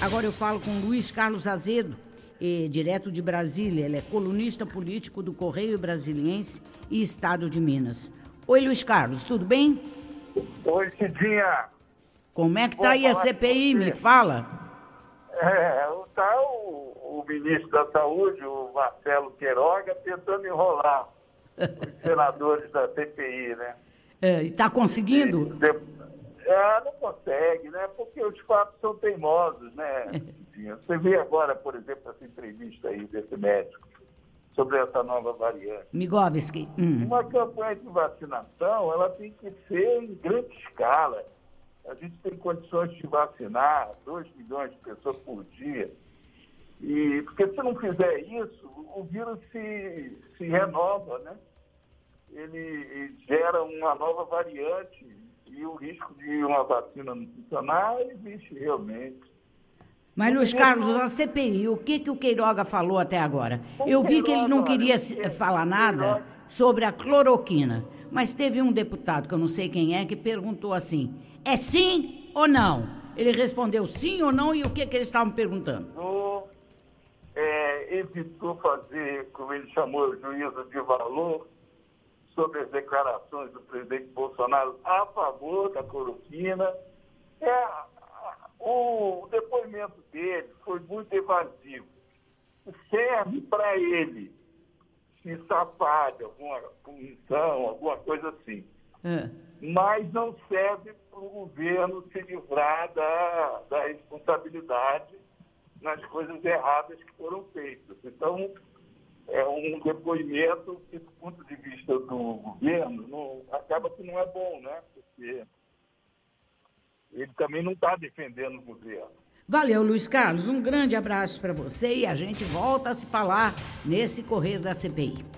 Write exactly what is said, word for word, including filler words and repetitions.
Agora eu falo com Luiz Carlos Azedo, eh, direto de Brasília. Ele é colunista político do Correio Brasiliense e Estado de Minas. Oi, Luiz Carlos, tudo bem? Oi, Cidinha. Como é que tá aí a C P I? Me fala. É, tá o, o ministro da Saúde, o Marcelo Queiroga, tentando enrolar os senadores da C P I, né? É, e tá conseguindo? É, não consegue, né? Porque os fatos são teimosos, né? Você vê agora, por exemplo, essa entrevista aí desse médico sobre essa nova variante. Migovski. Hum. Uma campanha de vacinação, ela tem que ser em grande escala. A gente tem condições de vacinar dois milhões de pessoas por dia. E, porque se não fizer isso, o vírus se, se renova, né? Ele gera uma nova variante e o risco de uma vacina não funcionar existe realmente. Mas, Luiz Carlos, a C P I, o que, que o Queiroga falou até agora? Eu vi que ele não queria falar nada sobre a cloroquina, mas teve um deputado, que eu não sei quem é, que perguntou assim, é sim ou não? Ele respondeu sim ou não, e o que, que eles estavam perguntando? O, é, evitou fazer, como ele chamou, juízo de valor sobre as declarações do presidente Bolsonaro a favor da cloroquina. É, o depoimento dele foi muito evasivo. Serve para ele se safar de alguma punição, alguma coisa assim. É. Mas não serve para o governo se livrar da, da responsabilidade nas coisas erradas que foram feitas. Então, é um depoimento que, do ponto de vista do governo, não, acaba que não é bom, né? Porque ele também não está defendendo o governo. Valeu, Luiz Carlos. Um grande abraço para você e a gente volta a se falar nesse Correio da C P I.